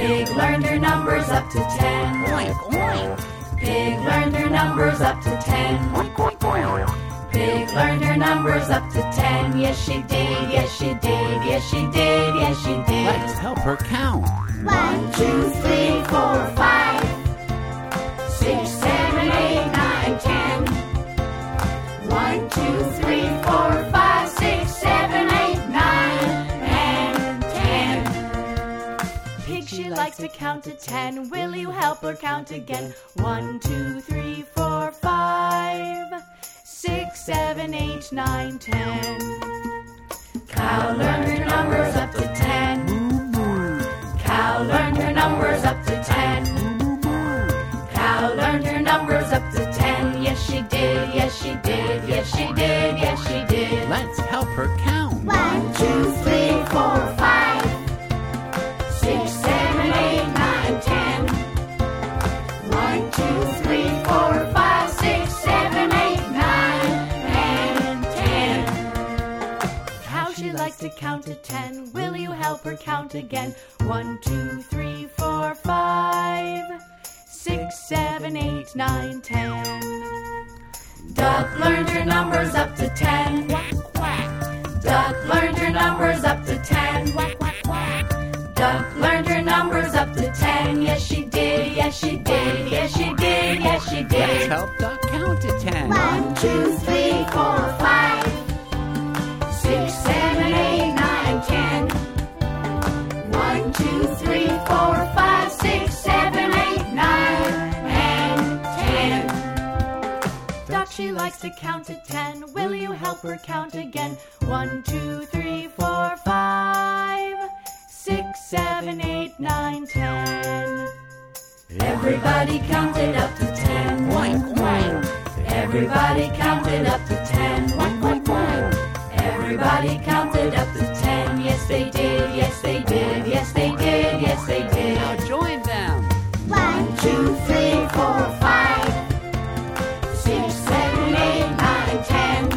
Pig learned her numbers up to 10. Oink, oink. Pig learned her numbers up to 10. Oink, oink, oink. Pig learned her numbers up to 10. Yes, she did. Yes, she did. Yes, she did. Yes, she did. Let's help her count. 1, 2, 3, 4, 5, 6, 7, 8, 9, 10. 1, 2, 3, 4, 5, 6, 7, 8, 9, and 10. Pig, she likes to count to 10. Will you help her count again? 1, 2, 3, 4, 5, 6, 7, 8, 9, 10. Cow learned her numbers up to 10. Cow learned her numbers up to 10. Cow learned her numbers up to 10. Yes, she did. Yes, she did. Yes, she did. Yes, she did. Let's help her count. 1, 2, 3, 4, 5, 6, 7, 8, 9, 10. 1, 2, 3, 4, 5, 6, 7, 8, 9, and 10. Cow, she likes to count to 10. Will you help her count again? 1, 2, 3, 4, 5, 6, 7, 8, 9, 10. Duck learned her numbers up to 10. Quack, quack. Duck learned her numbers up to 10. Quack, quack, quack. Duck learned her numbers up to 10. Yes, she did. Yes, she did. Yes, she did. Yes, she Let's did. help Duck count to 10. 1, 2, 3, 4, 5, 6, 7, 8, 9, 10. 1, 2, 3, 4, 5, 6, 7, 8, 9, and 10. Duck, she likes to count to 10. Will you help her count again? 1, 2, 3, 4, 5, 6, 7, 8, 9, 10. Everybody counted up to 10. Oink, oink. Everybody counted up to 10. Oink, oink, oink. Everybody counted up to 10. Yes, they did. Yes, they did. Yes, they did. Yes, they did. Now join them. 1, 2, 3, 4, 5, 6, 7, 8, 9, 10.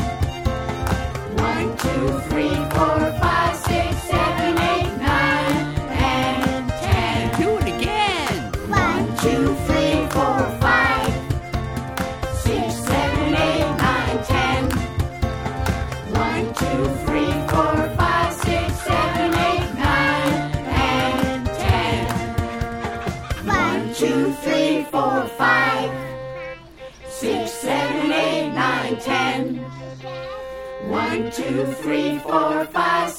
1, 2, 3, 4, 5, 6, 7, 8, 9, and 10. Do it again. 1, 2, 3, 4, 5, 6, 7, 8, 9, 10. 1, 2, 3, 4, 5, 6, 7, 8, 9, and 10. 1, 2, 3, 4, 5, 6, 7, 8, 9, 10. 1, 2, 3, 4, 5,